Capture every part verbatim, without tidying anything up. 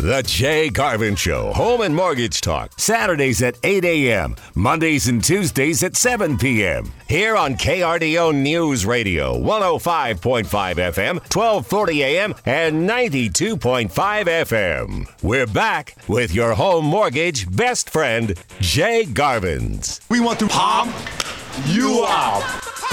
The Jay Garvin Show, Home and Mortgage Talk, Saturdays at eight a.m., Mondays and Tuesdays at seven p.m. Here on K R D O News Radio, one oh five point five F M, twelve forty a.m., and ninety-two point five F M. We're back with your home mortgage best friend, Jay Garvins. We want to pump you up.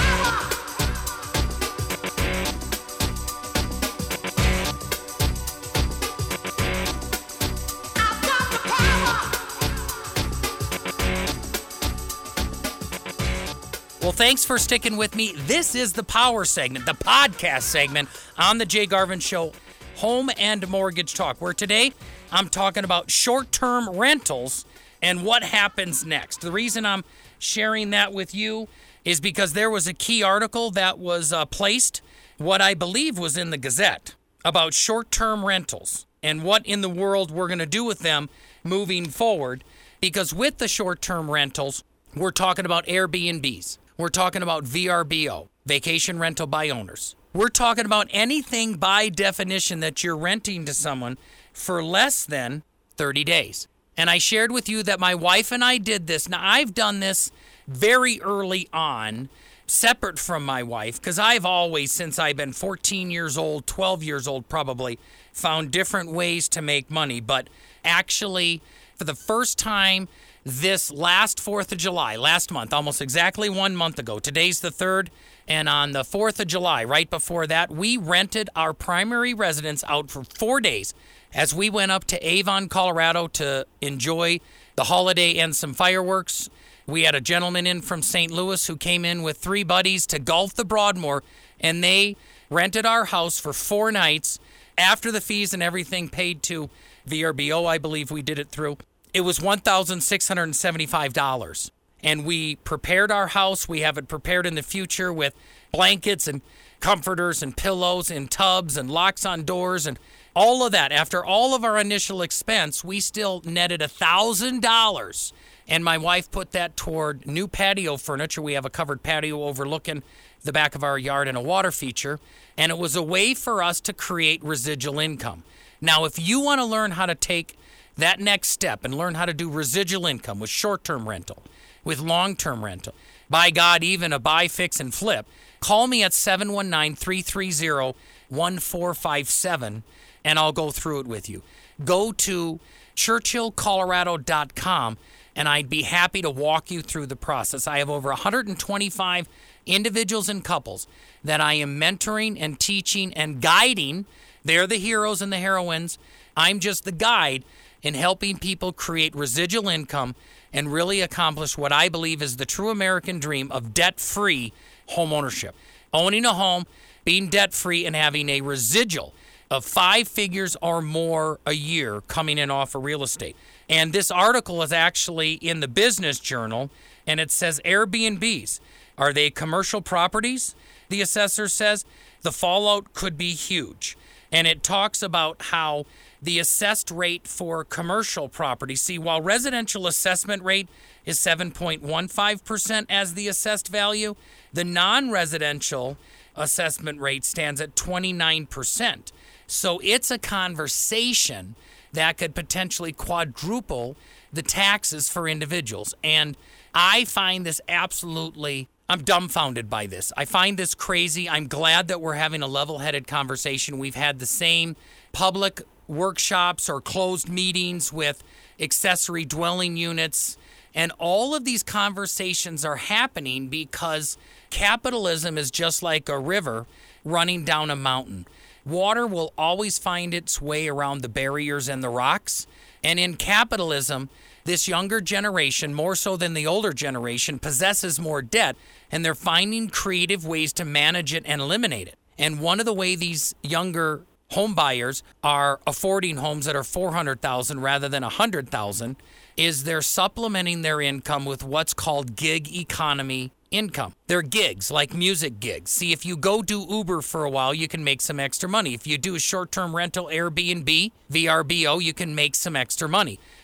Well, thanks for sticking with me. This is the Power segment, the podcast segment on the Jay Garvin Show, Home and Mortgage Talk, where today I'm talking about short-term rentals and what happens next. The reason I'm sharing that with you is because there was a key article that was uh, placed, what I believe was in the Gazette, about short-term rentals and what in the world we're going to do with them moving forward. Because with the short-term rentals, we're talking about Airbnbs. We're talking about V R B O, vacation rental by owners. We're talking about anything by definition that you're renting to someone for less than thirty days. And I shared with you that my wife and I did this. Now, I've done this very early on, separate from my wife, because I've always, since I've been fourteen years old, twelve years old probably, found different ways to make money. But actually, for the first time, this last fourth of July, last month, almost exactly one month ago, today's the third, and on the fourth of July, right before that, we rented our primary residence out for four days as we went up to Avon, Colorado to enjoy the holiday and some fireworks. We had a gentleman in from Saint Louis who came in with three buddies to golf the Broadmoor, and they rented our house for four nights after the fees and everything paid to V R B O, I believe we did it through. It was one thousand six hundred seventy-five dollars. And we prepared our house. We have it prepared in the future with blankets and comforters and pillows and tubs and locks on doors and all of that. After all of our initial expense, we still netted one thousand dollars. And my wife put that toward new patio furniture. We have a covered patio overlooking the back of our yard and a water feature. And it was a way for us to create residual income. Now, if you want to learn how to take that next step and learn how to do residual income with short-term rental, with long-term rental, by God, even a buy, fix, and flip, call me at seven one nine, three three zero, one four five seven, and I'll go through it with you. Go to churchill colorado dot com, and I'd be happy to walk you through the process. I have over one hundred twenty-five individuals and couples that I am mentoring and teaching and guiding. They're the heroes and the heroines. I'm just the guide in helping people create residual income and really accomplish what I believe is the true American dream of debt-free home ownership. Owning a home, being debt-free, and having a residual of five figures or more a year coming in off of real estate. And this article is actually in the Business Journal, and it says Airbnbs. Are they commercial properties? The assessor says the fallout could be huge. And it talks about how the assessed rate for commercial property, see, while residential assessment rate is seven point one five percent as the assessed value, the non-residential assessment rate stands at twenty-nine percent. So it's a conversation that could potentially quadruple the taxes for individuals. And I find this absolutely, I'm dumbfounded by this. I find this crazy. I'm glad that we're having a level-headed conversation. We've had the same public workshops or closed meetings with accessory dwelling units. And all of these conversations are happening because capitalism is just like a river running down a mountain. Water will always find its way around the barriers and the rocks. And in capitalism, this younger generation, more so than the older generation, possesses more debt, and they're finding creative ways to manage it and eliminate it. And one of the way these younger home buyers are affording homes that are four hundred thousand dollars rather than one hundred thousand dollars is they're supplementing their income with what's called gig economy income. They're gigs, like music gigs. See, if you go do Uber for a while, you can make some extra money. If you do a short-term rental, Airbnb, V R B O, you can make some extra money.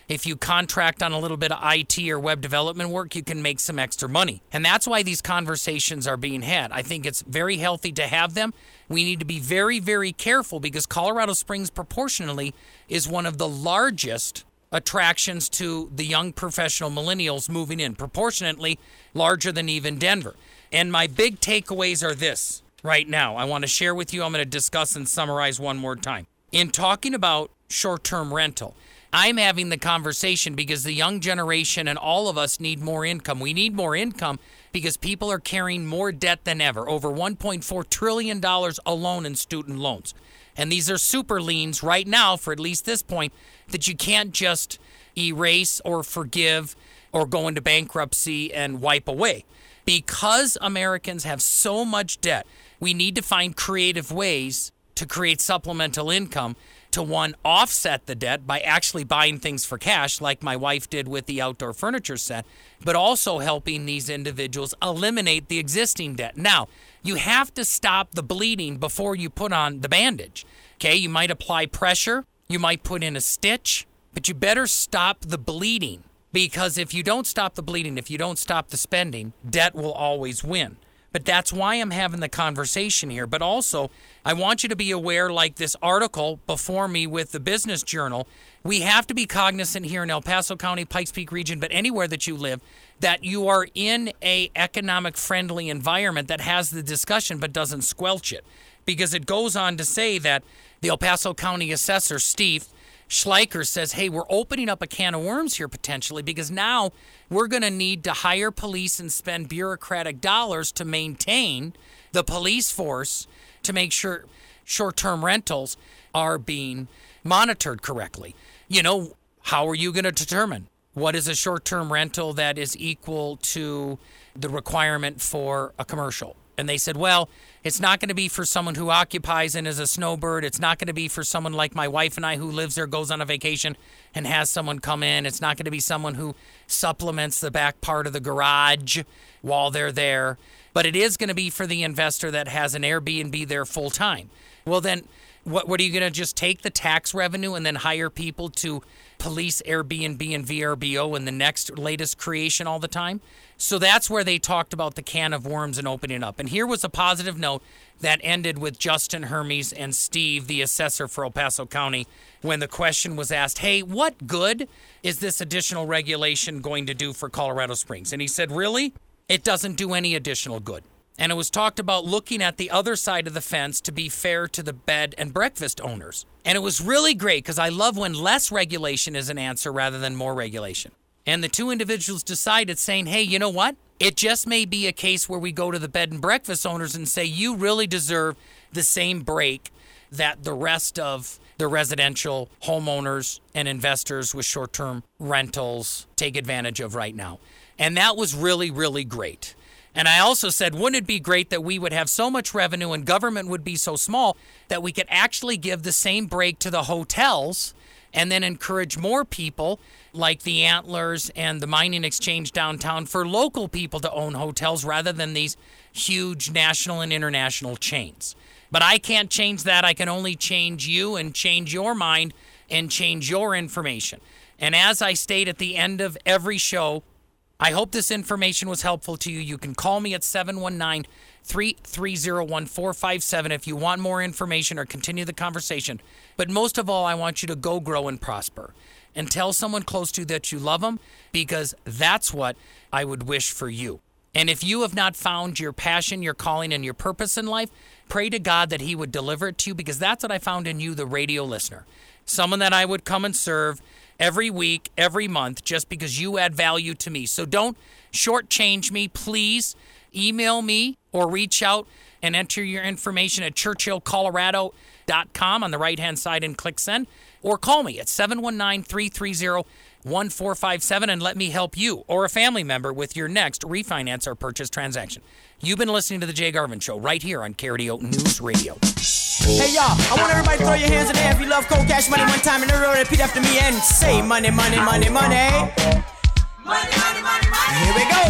if you contract on a little bit of I T or web development work, you can make some extra money. And that's why these conversations are being had. I think it's very healthy to have them. We need to be very, very careful because Colorado Springs proportionally is one of the largest attractions to the young professional millennials moving in, proportionately larger than even Denver. And my big takeaways are this right now. I want to share with you. I'm going to discuss and summarize one more time. In talking about short-term rental, I'm having the conversation because the young generation and all of us need more income. We need more income because people are carrying more debt than ever, over one point four trillion dollars alone in student loans. And these are super liens right now, for at least this point, that you can't just erase or forgive or go into bankruptcy and wipe away. Because Americans have so much debt, we need to find creative ways to create supplemental income to, one, offset the debt by actually buying things for cash, like my wife did with the outdoor furniture set, but also helping these individuals eliminate the existing debt. Now, you have to stop the bleeding before you put on the bandage. Okay, you might apply pressure, you might put in a stitch, but you better stop the bleeding, because if you don't stop the bleeding, if you don't stop the spending, debt will always win. But that's why I'm having the conversation here. But also, I want you to be aware, like this article before me with the Business Journal, we have to be cognizant here in El Paso County, Pikes Peak region, but anywhere that you live, that you are in a economic-friendly environment that has the discussion but doesn't squelch it. Because it goes on to say that the El Paso County Assessor, Steve Schleicher, says, hey, we're opening up a can of worms here potentially because now we're going to need to hire police and spend bureaucratic dollars to maintain the police force to make sure short-term rentals are being monitored correctly. You know, how are you going to determine what is a short-term rental that is equal to the requirement for a commercial? And they said, well, it's not going to be for someone who occupies and is a snowbird. It's not going to be for someone like my wife and I who lives there, goes on a vacation and has someone come in. It's not going to be someone who supplements the back part of the garage while they're there. But it is going to be for the investor that has an Airbnb there full time. Well, then what, what are you going to just take the tax revenue and then hire people to police Airbnb and V R B O and the next latest creation all the time? So that's where they talked about the can of worms and opening up. And here was a positive note that ended with Justin Hermes and Steve, the assessor for El Paso County, when the question was asked, hey, what good is this additional regulation going to do for Colorado Springs? And he said, really? It doesn't do any additional good. And it was talked about looking at the other side of the fence to be fair to the bed and breakfast owners. And it was really great because I love when less regulation is an answer rather than more regulation. And the two individuals decided saying, hey, you know what? It just may be a case where we go to the bed and breakfast owners and say, you really deserve the same break that the rest of the residential homeowners and investors with short-term rentals take advantage of right now. And that was really, really great. And I also said, wouldn't it be great that we would have so much revenue and government would be so small that we could actually give the same break to the hotels and then encourage more people like the Antlers and the Mining Exchange downtown for local people to own hotels rather than these huge national and international chains. But I can't change that. I can only change you and change your mind and change your information. And as I state at the end of every show, I hope this information was helpful to you. You can call me at seven one nine, three three zero, one four five seven if you want more information or continue the conversation. But most of all, I want you to go grow and prosper and tell someone close to you that you love them, because that's what I would wish for you. And if you have not found your passion, your calling, and your purpose in life, pray to God that he would deliver it to you, because that's what I found in you, the radio listener. Someone that I would come and serve every week, every month, just because you add value to me. So don't shortchange me. Please email me or reach out and enter your information at churchill colorado dot com on the right-hand side and click send. Or call me at seven one nine, three three zero, one four five seven and let me help you or a family member with your next refinance or purchase transaction. You've been listening to The Jay Garvin Show right here on K R D O News Radio. Hey y'all, I want everybody to throw your hands in the air if you love cold cash money one time, and everyone repeat after me and say money, money, money, money. Money, money, money, money. Here we go.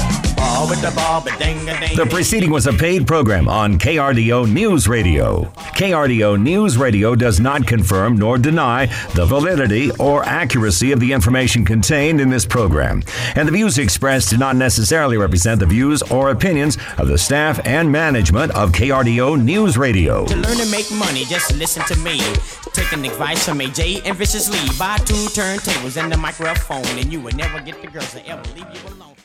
ball with the ball, but ding a ding. The preceding was a paid program on K R D O News Radio. K R D O News Radio does not confirm nor deny the validity or accuracy of the information contained in this program, and the views expressed do not necessarily represent the views or opinions of the staff and management of K R D O News Radio. To learn to make money, just listen to me. Taking advice from A J and Viciously. Buy two turntables and the microphone, and you will never get the girls that ever leave you alone.